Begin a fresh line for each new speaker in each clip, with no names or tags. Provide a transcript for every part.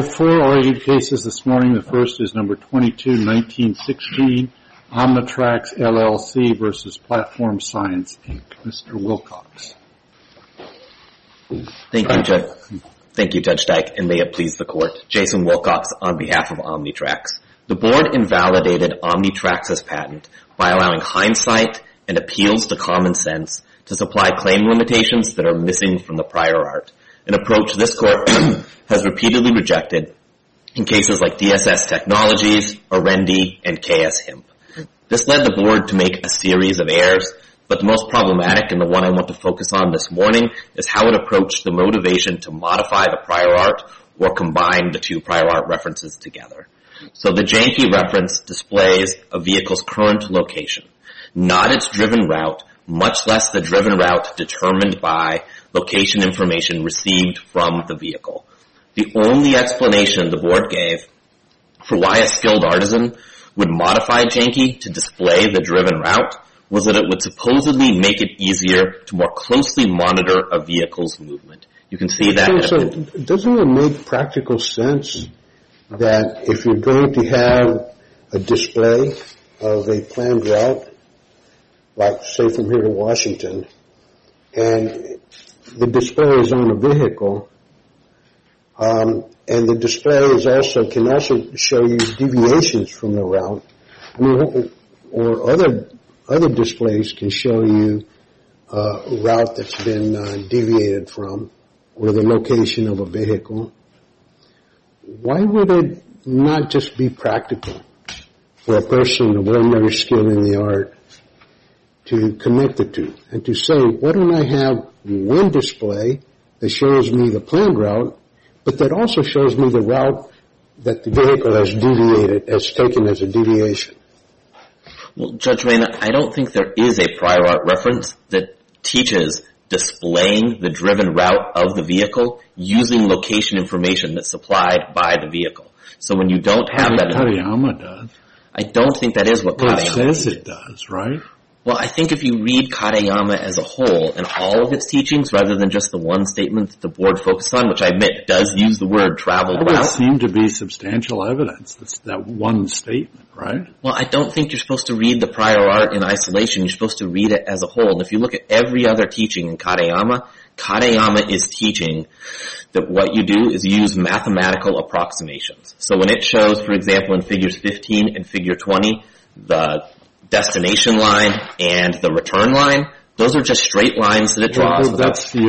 have four argued cases this morning. The first is number 22-1916, Omnitracs LLC versus Platform Science, Inc. Mr. Wilcox.
Thank you, Judge Dyke, and may it please the Court. Jason Wilcox on behalf of Omnitracs. The Board invalidated Omnitracs' patent by allowing hindsight and appeals to common sense to supply claim limitations that are missing from the prior art, an approach this Court has repeatedly rejected in cases like DSS Technologies, Arendi, and KS-HIMP. This led the Board to make a series of errors, but the most problematic, and the one I want to focus on this morning, is how it approached the motivation to modify the prior art or combine the two prior art references together. So the Janke reference displays a vehicle's current location, not its driven route, much less the driven route determined by location information received from the vehicle. The only explanation the Board gave for why a skilled artisan would modify Janke to display the driven route was that it would supposedly make it easier to more closely monitor a vehicle's movement. You can see that.
So doesn't it make practical sense that if you're going to have a display of a planned route, like say from here to Washington, and the display is on a vehicle, and the display can also show you deviations from the route, or other displays can show you a route that's been deviated from, or the location of a vehicle. Why would it not just be practical for a person of ordinary skill in the art to connect the two and to say, why don't I have one display that shows me the planned route, but that also shows me the route that the vehicle has taken as a deviation?
Well, Judge Reyna, I don't think there is a prior art reference that teaches displaying the driven route of the vehicle using location information that's supplied by the vehicle. So when you don't have that...
Katayama does.
I don't think that is what Katayama
it says it does, right?
Well, I think if you read Katayama as a whole and all of its teachings, rather than just the one statement that the Board focused on, which I admit does use the word traveled route.
There would seem to be substantial evidence. That's that one statement, right?
Well, I don't think you're supposed to read the prior art in isolation. You're supposed to read it as a whole. And if you look at every other teaching in Katayama, Katayama is teaching that what you do is use mathematical approximations. So when it shows, for example, in figures 15 and figure 20, the destination line and the return line, those are just straight lines that it draws.
Well,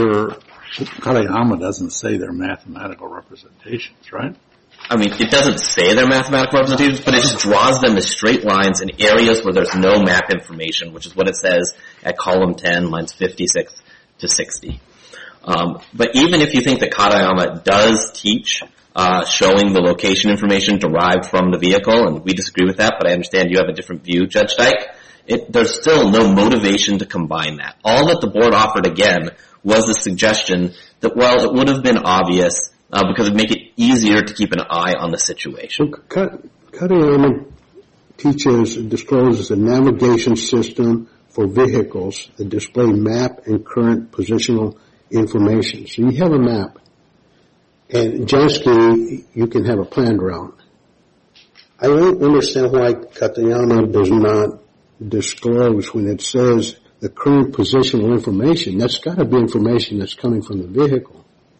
Katayama doesn't say they're mathematical representations, right?
I mean, it doesn't say they're mathematical representations, but it just draws them as straight lines in areas where there's no map information, which is what it says at column 10, lines 56 to 60. But even if you think that Katayama does teach showing the location information derived from the vehicle, and we disagree with that, but I understand you have a different view, Judge Dyke, there's still no motivation to combine that. All that the Board offered, again, was the suggestion that, well, it would have been obvious because it would make it easier to keep an eye on the situation.
Katayama discloses a navigation system for vehicles that display map and current positional information. So you have a map. And Janke, you can have a planned route. I don't understand why Katayama does not disclose when it says the current positional information. That's got to be information that's coming from the vehicle.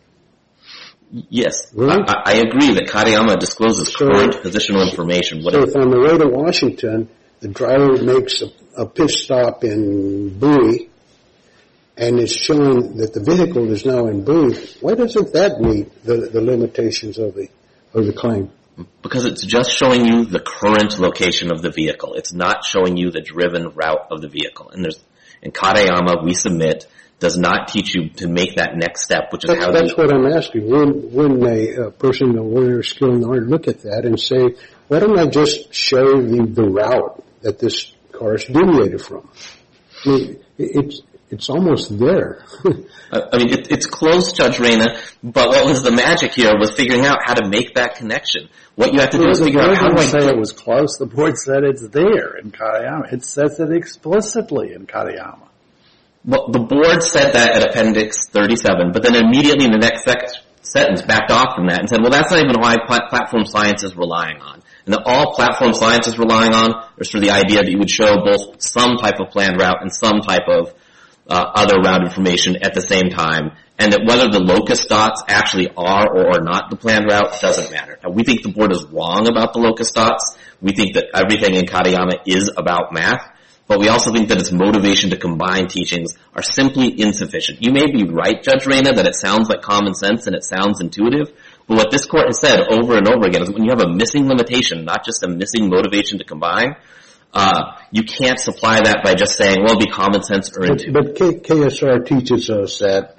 Yes,
right?
I agree that Katayama discloses current positional information.
So if on the way to Washington, the driver makes a pit stop in Bowie, and it's showing that the vehicle is now in Bowie, why doesn't that meet the limitations of the claim?
Because it's just showing you the current location of the vehicle. It's not showing you the driven route of the vehicle. And Katayama, we submit, does not teach you to make that next step, which is
That's what I'm asking. Wouldn't a person of ordinary skill in the art look at that and say, why don't I just show the route that this car is deviated from? I mean, it's almost there.
I mean, it's close, Judge Reyna, but what was the magic here was figuring out how to make that connection. What you have to do is figure out how to
say it was close. The Board said it's there in Katayama. It says it explicitly in Katayama.
Well, the Board said that at Appendix 37, but then immediately in the next sentence backed off from that and said, well, that's not even why platform science is relying on. And that all platform science is relying on is for the idea that you would show both some type of planned route and some type of other route information at the same time, and that whether the locus dots actually are or are not the planned route doesn't matter. Now, we think the board is wrong about the locus dots. We think that everything in Katayama is about math, but we also think that its motivation to combine teachings are simply insufficient. You may be right, Judge Reyna, that it sounds like common sense and it sounds intuitive, but what this court has said over and over again is when you have a missing limitation, not just a missing motivation to combine, you can't supply that by just saying, well, it'll be common sense or intuitive.
But KSR teaches us that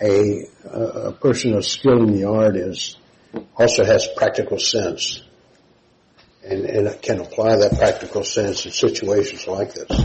a person of skill in the art also has practical sense and can apply that practical sense in situations like this.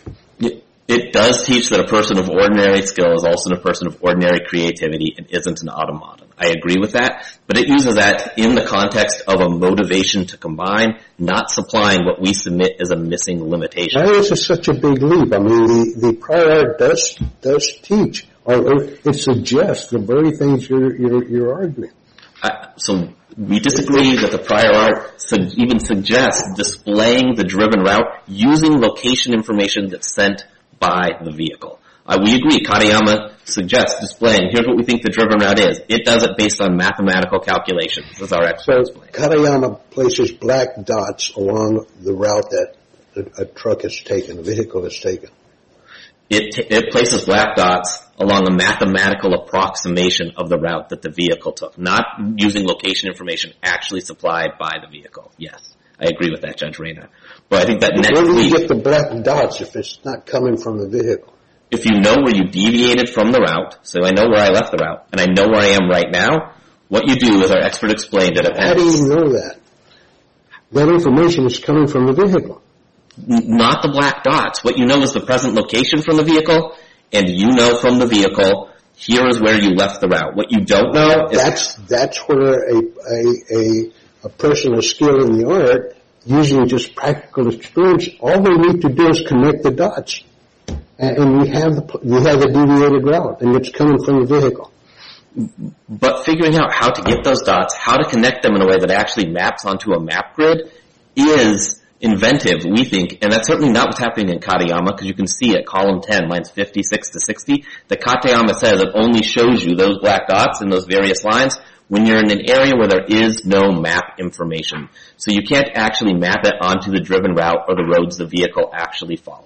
It does teach that a person of ordinary skill is also a person of ordinary creativity and isn't an automaton. I agree with that, but it uses that in the context of a motivation to combine, not supplying what we submit as a missing limitation.
Why is it such a big leap? I mean, the prior art does teach, or it suggests the very things you're arguing.
So we disagree that the prior art even suggests displaying the driven route using location information that's sent by the vehicle. We agree, Katayama suggests displaying, here's what we think the driven route is. It does it based on mathematical calculations, as our expert explained.
Katayama places black dots along the route that a truck has taken, a vehicle has taken.
It places black dots along a mathematical approximation of the route that the vehicle took, not using location information actually supplied by the vehicle. Yes, I agree with that, Judge Reyna. But I think that next
Where do
week,
you get the black dots if it's not coming from the vehicle?
if you know where you deviated from the route, so I know where I left the route, and I know where I am right now, what you do, as our expert explained,
How do you know that? That information is coming from the vehicle.
Not the black dots. What you know is the present location from the vehicle, and you know from the vehicle, here is where you left the route. What you don't know is...
That's where a person of skill in the art, using just practical experience, all they need to do is connect the dots. And we have the deviated route, and it's coming from the vehicle.
But figuring out how to get those dots, how to connect them in a way that actually maps onto a map grid is inventive, we think, and that's certainly not what's happening in Katayama, because you can see at column 10, lines 56 to 60, that Katayama says it only shows you those black dots in those various lines when you're in an area where there is no map information. So you can't actually map it onto the driven route or the roads the vehicle actually followed.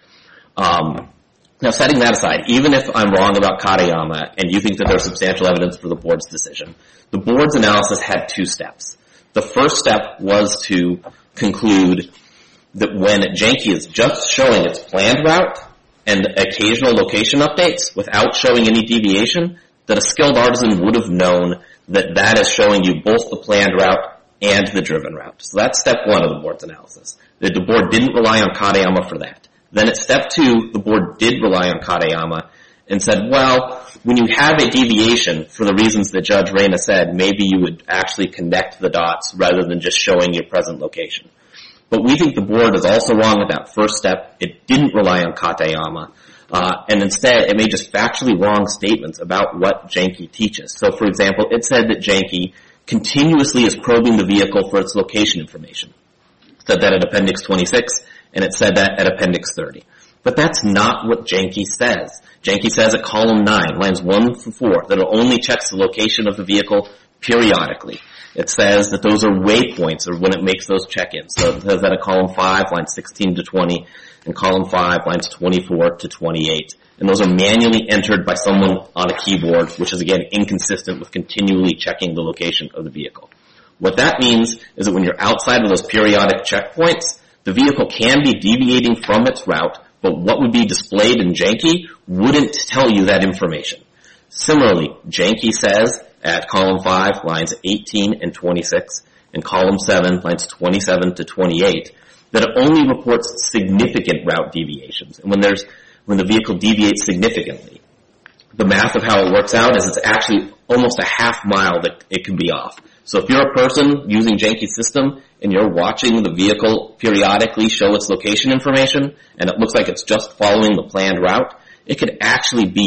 Now, setting that aside, even if I'm wrong about Katayama and you think that there's substantial evidence for the board's decision, the board's analysis had two steps. The first step was to conclude that when Janky is just showing its planned route and occasional location updates without showing any deviation, that a skilled artisan would have known that that is showing you both the planned route and the driven route. So that's step one of the board's analysis. The board didn't rely on Katayama for that. Then at step two, the board did rely on Katayama and said, well, when you have a deviation for the reasons that Judge Reyna said, maybe you would actually connect the dots rather than just showing your present location. But we think the board is also wrong with that first step. It didn't rely on Katayama. And instead, it made just factually wrong statements about what Janky teaches. So, for example, it said that Janky continuously is probing the vehicle for its location information. It said that at Appendix 26, and it said that at Appendix 30. But that's not what Janky says. Janky says at column 9, lines 1 through 4, that it only checks the location of the vehicle periodically. It says that those are waypoints, or when it makes those check-ins. So it says that at column 5, lines 16 to 20, and column 5, lines 24 to 28. And those are manually entered by someone on a keyboard, which is, again, inconsistent with continually checking the location of the vehicle. What that means is that when you're outside of those periodic checkpoints, the vehicle can be deviating from its route, but what would be displayed in Janky wouldn't tell you that information. Similarly, Janky says at column 5, lines 18 and 26, and column 7, lines 27 to 28, that it only reports significant route deviations. And when the vehicle deviates significantly, the math of how it works out is it's actually almost a half mile that it can be off. So if you're a person using Janky's system and you're watching the vehicle periodically show its location information and it looks like it's just following the planned route, it could actually be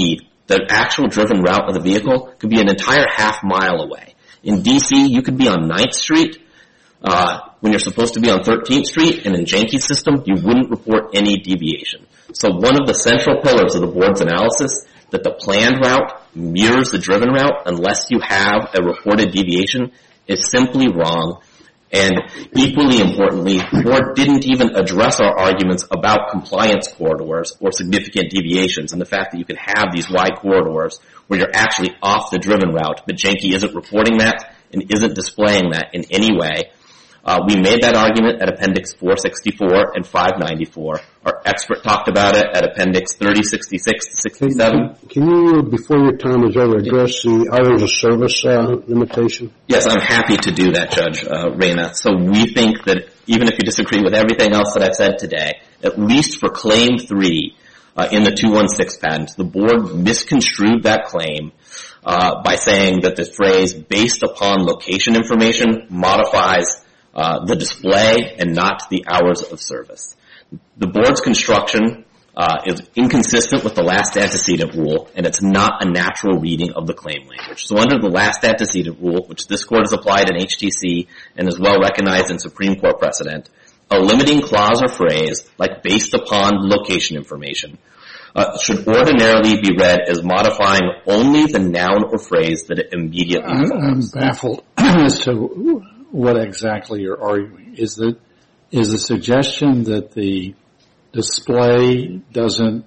the actual driven route of the vehicle could be an entire half mile away. In DC, you could be on 9th Street when you're supposed to be on 13th Street, and in Janke's system, you wouldn't report any deviation. So one of the central pillars of the board's analysis, that the planned route mirrors the driven route unless you have a reported deviation, is simply wrong. And equally importantly, the board didn't even address our arguments about compliance corridors or significant deviations, and the fact that you can have these wide corridors where you're actually off the driven route, but Janke isn't reporting that and isn't displaying that in any way. We made that argument at Appendix 464 and 594. Our expert talked about it at Appendix 3066 to 67.
Can you, before your time is over, address the hours of service limitation?
Yes, I'm happy to do that, Judge Reyna. So we think that even if you disagree with everything else that I've said today, at least for Claim 3 in the 216 patent, the board misconstrued that claim by saying that the phrase based upon location information modifies the display and not the hours of service. The board's construction is inconsistent with the last antecedent rule, and it's not a natural reading of the claim language. So under the last antecedent rule, which this court has applied in HTC and is well recognized in Supreme Court precedent, a limiting clause or phrase, like based upon location information, should ordinarily be read as modifying only the noun or phrase that it immediately follows.
I'm baffled as to what exactly you're arguing. Is the suggestion that the display doesn't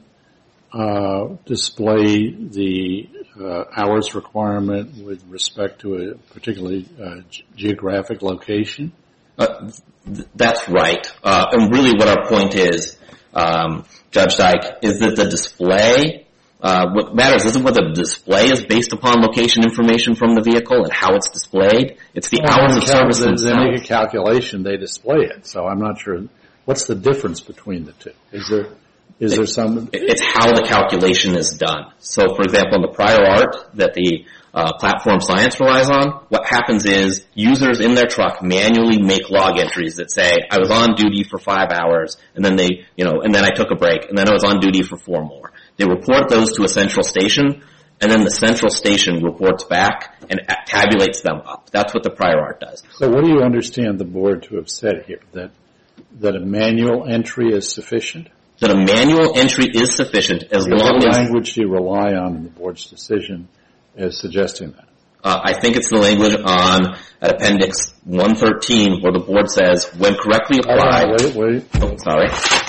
display the hours requirement with respect to a particularly geographic location?
That's right. And really what our point is, Judge Dyke, is that the display, what matters isn't whether the display is based upon location information from the vehicle and how it's displayed. It's the hours of service themselves.
They make a calculation, they display it. So I'm not sure. What's the difference between the two? Is there some?
It's how the calculation is done. So, for example, in the prior art that the platform science relies on, what happens is users in their truck manually make log entries that say, I was on duty for 5 hours, and then and then I took a break, and then I was on duty for 4 more. They report those to a central station, and then the central station reports back and tabulates them up. That's what the prior art does.
So what do you understand the board to have said here? That a manual entry is sufficient?
That a manual entry is sufficient as long as...
What language do you rely on in the board's decision as suggesting that?
I think it's the language at Appendix 113 where the board says, when correctly applied...
Wait.
Oh, sorry.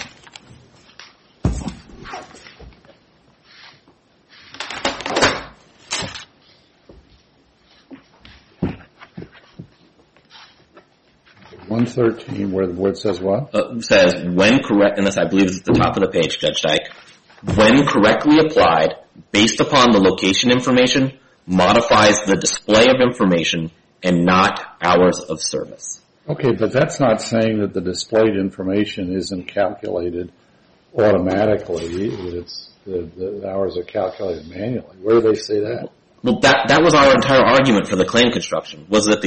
where the board says what?
Says, when correct, and this I believe is at the top of the page, Judge Dyke, when correctly applied, based upon the location information, modifies the display of information and not hours of service.
Okay, but that's not saying that the displayed information isn't calculated automatically. The hours are calculated manually. Where do they say that?
Well, that was our entire argument for the claim construction. Where does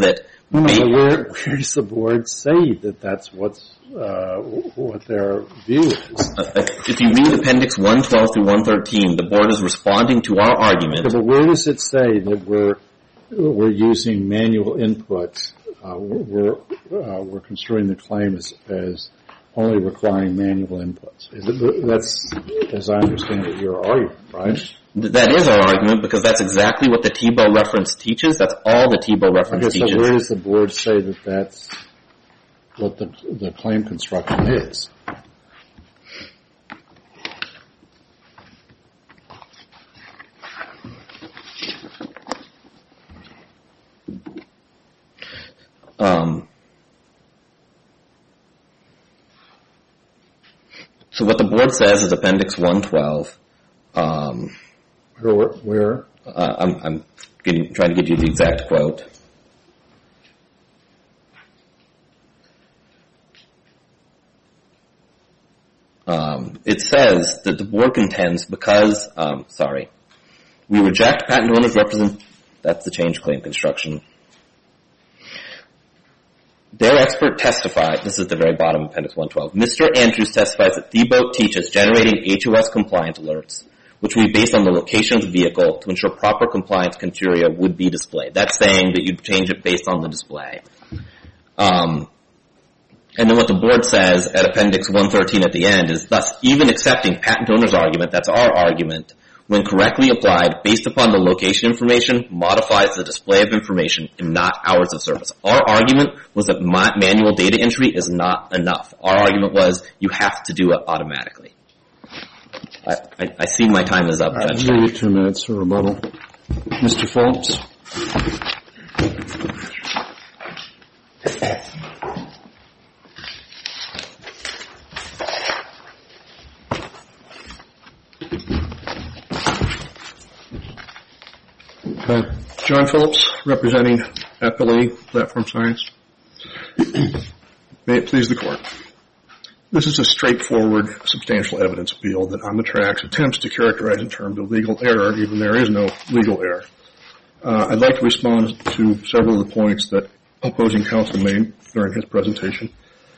the board say that that's what their view is?
If you read Appendix 112 through 113, the board is responding to our argument.
Okay, but where does it say that we're using manual inputs? We're construing the claim as only requiring manual inputs. That's, as I understand it, your argument, right?
That is our argument because that's exactly what the Thiebaud reference teaches. That's all the Thiebaud reference teaches.
So where does the board say that that's what the claim construction is?
So what the board says is Appendix 112.
Where?
I'm trying to get you the exact quote. It says that the board contends because, we reject patent owners that's the change claim construction. Their expert testified, this is the very bottom of Appendix 112, Mr. Andrews testifies that Thiebaud teaches generating HOS compliant alerts which would be based on the location of the vehicle to ensure proper compliance criteria would be displayed. That's saying that you'd change it based on the display. And then what the board says at Appendix 113 at the end is, thus, even accepting patent owner's argument, that's our argument, when correctly applied, based upon the location information, modifies the display of information and not hours of service. Our argument was that manual data entry is not enough. Our argument was you have to do it automatically. I see my time is up, Judge.
I'll give you 2 minutes for rebuttal. Mr. Phillips.
John Phillips, representing Appellee Platform Science. May it please the Court. This is a straightforward, substantial evidence appeal that Omnitracs attempts to characterize in terms of legal error, even there is no legal error. I'd like to respond to several of the points that opposing counsel made during his presentation.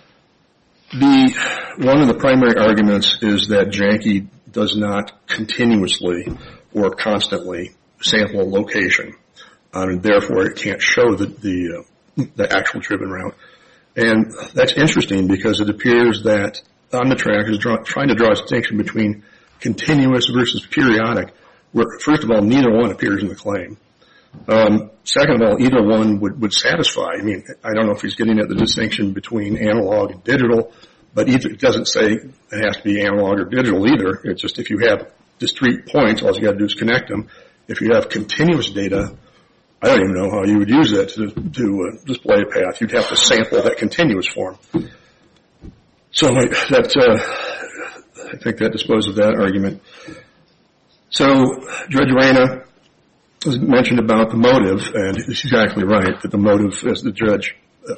One of the primary arguments is that Janke does not continuously or constantly sample a location, and therefore it can't show the actual driven route. And that's interesting because it appears that Omnitracs is trying to draw a distinction between continuous versus periodic, where, first of all, neither one appears in the claim. Second of all, either one would satisfy. I mean, I don't know if he's getting at the distinction between analog and digital, but it doesn't say it has to be analog or digital either. It's just if you have discrete points, all you got to do is connect them. If you have continuous data, I don't even know how you would use that to display a path. You'd have to sample that continuous form. So I think that disposes of that argument. So Judge Reyna has mentioned about the motive, and he's exactly right, that the motive, as the judge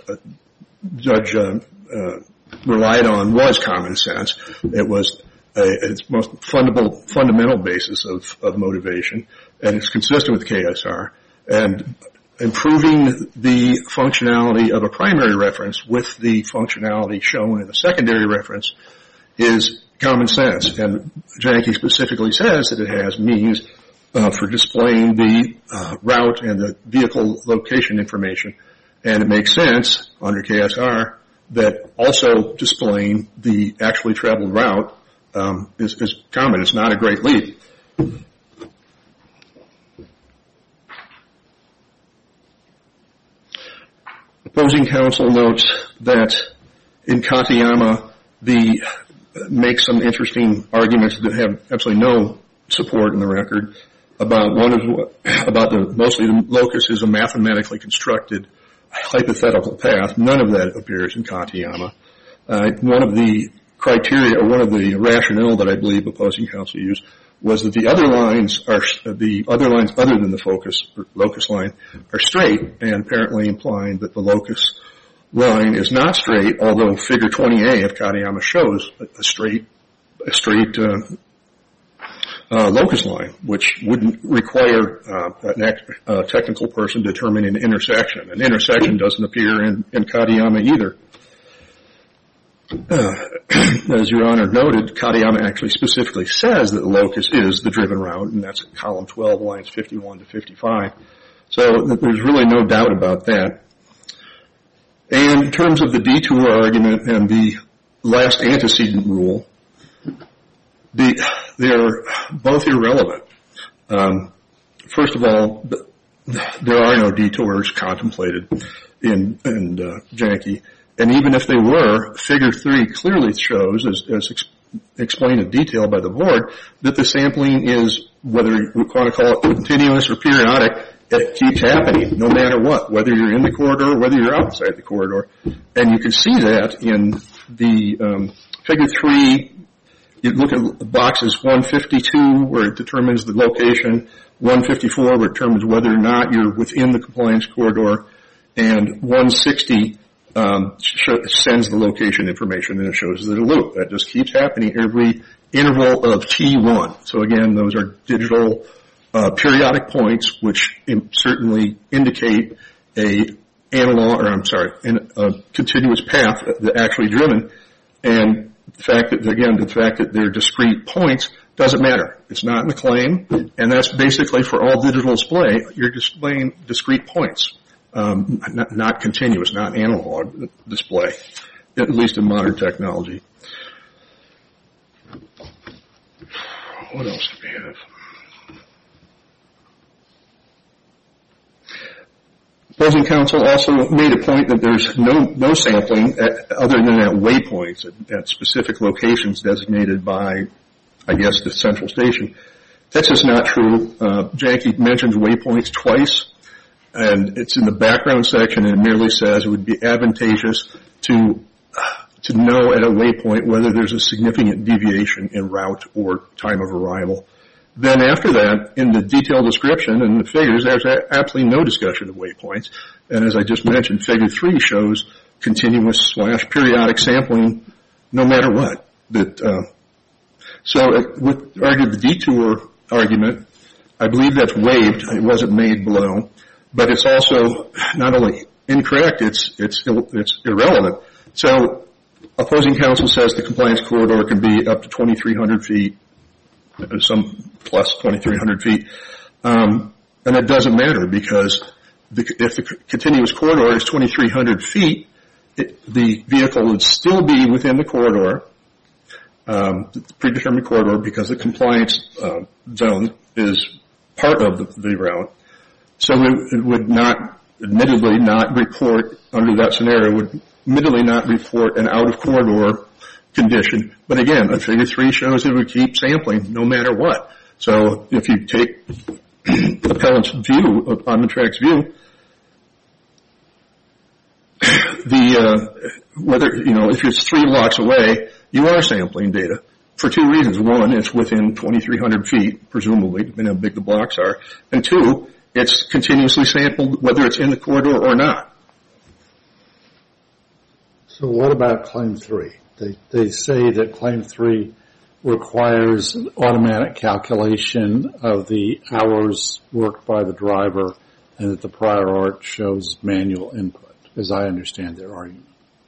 relied on, was common sense. It was its most fundamental basis of motivation, and it's consistent with KSR. And improving the functionality of a primary reference with the functionality shown in a secondary reference is common sense. And Janke specifically says that it has means for displaying the route and the vehicle location information. And it makes sense under KSR that also displaying the actually traveled route is common. It's not a great leap. Opposing counsel notes that in Katayama, makes some interesting arguments that have absolutely no support in the record about mostly the locus is a mathematically constructed hypothetical path. None of that appears in Katayama. One of the criteria, or one of the rationale that I believe opposing counsel used, was that the other lines other than the locus line are straight, and apparently implying that the locus line is not straight, although figure 20A of Katayama shows a straight locus line, which wouldn't require a technical person to determine an intersection. An intersection doesn't appear in Katayama either. As Your Honor noted, Katayama actually specifically says that the locus is the driven route, and that's column 12, lines 51 to 55. So there's really no doubt about that. And in terms of the detour argument and the last antecedent rule, they're both irrelevant. First of all, there are no detours contemplated in Janke. And even if they were, figure 3 clearly shows, as explained in detail by the board, that the sampling is, whether you want to call it continuous or periodic, it keeps happening no matter what, whether you're in the corridor or whether you're outside the corridor. And you can see that in the figure 3. You look at boxes 152, where it determines the location, 154, where it determines whether or not you're within the compliance corridor, and 160 sends the location information, and it shows the loop. That just keeps happening every interval of T1. So again, those are digital periodic points, which certainly indicate a continuous path that's actually driven. And the fact that they're discrete points Doesn't matter. It's not in the claim, and that's basically for all digital display. You're displaying discrete points, not continuous, not analog display, at least in modern technology. What else do we have? Opposing counsel also made a point that there's no sampling other than at waypoints at specific locations designated by, I guess, the central station. That's just not true. Jackie mentions waypoints twice, and it's in the background section, and it merely says it would be advantageous to know at a waypoint whether there's a significant deviation in route or time of arrival. Then after that, in the detailed description and the figures, there's absolutely no discussion of waypoints. And as I just mentioned, Figure 3 shows continuous / periodic sampling no matter what. So with regard to the detour argument, I believe that's waived. It wasn't made below. But it's also not only incorrect, it's irrelevant. So opposing counsel says the compliance corridor can be up to 2,300 feet. Some plus 2,300 feet. And it doesn't matter because if the continuous corridor is 2,300 feet, the vehicle would still be within the corridor, the predetermined corridor, because the compliance zone is part of the route. So it would not, admittedly, not report, under that scenario, would admittedly not report an out-of-corridor condition. But again, Figure 3 shows it would keep sampling no matter what. So if you take appellant's view, Omnitrac's view, if it's 3 blocks away, you are sampling data for 2 reasons. One, it's within 2,300 feet, presumably, depending on how big the blocks are. And 2, it's continuously sampled whether it's in the corridor or not.
So what about Claim 3? They say that Claim 3 requires automatic calculation of the hours worked by the driver and that the prior art shows manual input, as I understand their argument.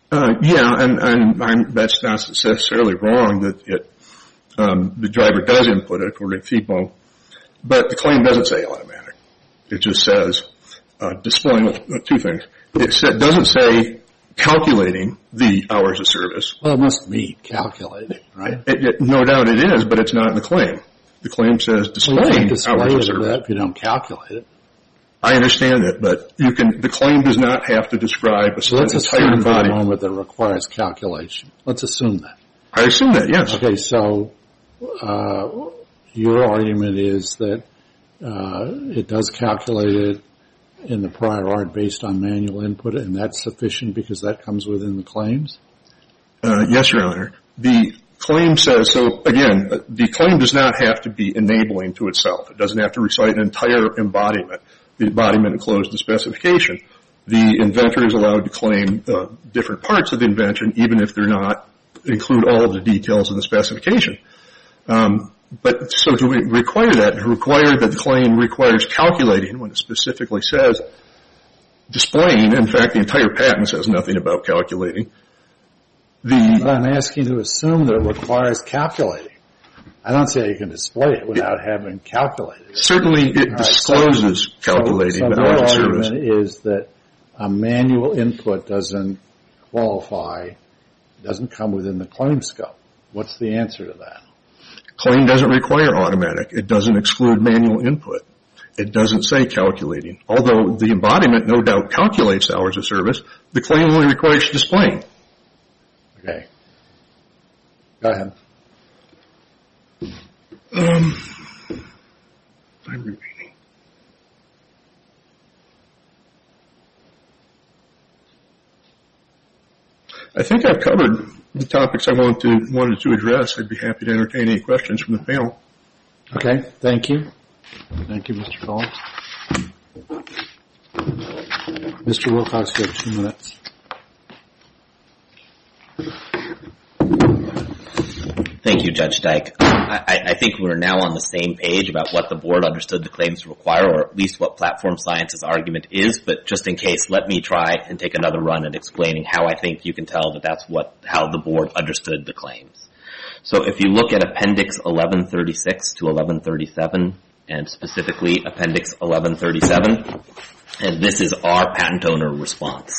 And that's not necessarily wrong that the driver does input it according to FIPO, but the claim doesn't say automatic. It just says displaying 2 things. It doesn't say calculating the hours of service. Well, it must mean calculating, right?
No doubt it is, but it's not in the claim. The claim says displaying hours of service.
If you don't calculate it.
I understand it, but the claim does not have to describe a
let's
entire
assume
body.
For a moment that requires calculation. Let's assume that.
I assume that, yes.
Okay, so your argument is that it does calculate it in the prior art based on manual input, and that's sufficient because that comes within the claims?
Yes, Your Honor. The claim says, so again, the claim does not have to be enabling to itself. It doesn't have to recite an entire embodiment. The embodiment enclosed the specification. The inventor is allowed to claim different parts of the invention, even if they're not include all of the details of the specification. But so to require that the claim requires calculating when it specifically says displaying. In fact, the entire patent says nothing about calculating.
But I'm asking to assume that it requires calculating. I don't say you can display it without having calculated it.
Certainly it discloses calculating the hours of service.
So their argument is that a manual input doesn't qualify, doesn't come within the claim scope. What's the answer to that?
Claim doesn't require automatic. It doesn't exclude manual input. It doesn't say calculating. Although the embodiment no doubt calculates hours of service, the claim only requires displaying.
Okay. Go ahead.
I'm repeating. I think I've covered the topics I wanted to address. I'd be happy to entertain any questions from the panel.
Okay, thank you. Thank you, Mr. Phillips. Mr. Wilcox, you have 2 minutes.
Thank you, Judge Dyke. I think we're now on the same page about what the board understood the claims to require, or at least what Platform Science's argument is, but just in case, let me try and take another run at explaining how I think you can tell that that's how the board understood the claims. So if you look at Appendix 1136 to 1137, and specifically Appendix 1137, and this is our patent owner response.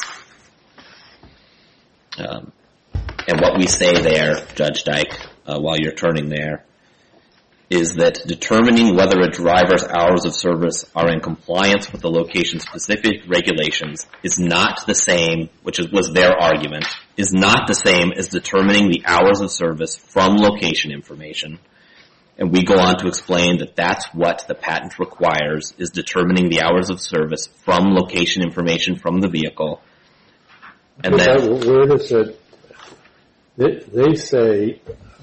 And what we say there, Judge Dyke, while you're turning there, is that determining whether a driver's hours of service are in compliance with the location-specific regulations is not the same, which was their argument, is not the same as determining the hours of service from location information. And we go on to explain that that's what the patent requires, is determining the hours of service from location information from the vehicle. And then,
where does it? They say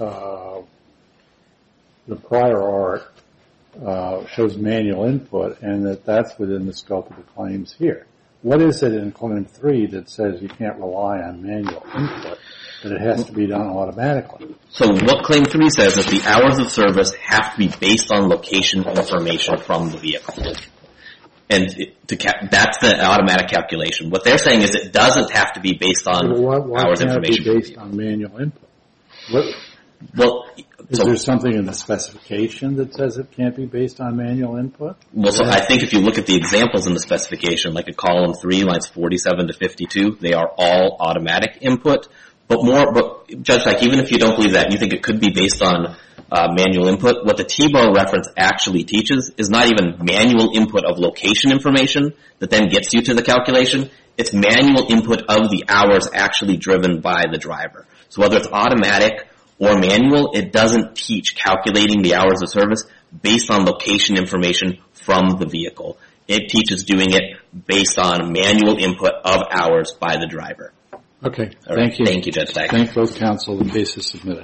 the prior art shows manual input, and that's within the scope of the claims here. What is it in Claim 3 that says you can't rely on manual input, that it has to be done automatically?
So what Claim 3 says is the hours of service have to be based on location information from the vehicle. And that's the automatic calculation. What they're saying is it doesn't have to be based on hours information.
Why can't it be based on manual input? Is there something in the specification that says it can't be based on manual input?
Well, so I think if you look at the examples in the specification, like at column 3, lines 47 to 52, they are all automatic input. But Judge Dyke, even if you don't believe that, you think it could be based on manual input, what the Thiebaud reference actually teaches is not even manual input of location information that then gets you to the calculation. It's manual input of the hours actually driven by the driver. So whether it's automatic or manual, it doesn't teach calculating the hours of service based on location information from the vehicle. It teaches doing it based on manual input of hours by the driver.
Okay, thank you.
Thank you, Judge Dyke.
Thank both counsel. The case is submitted.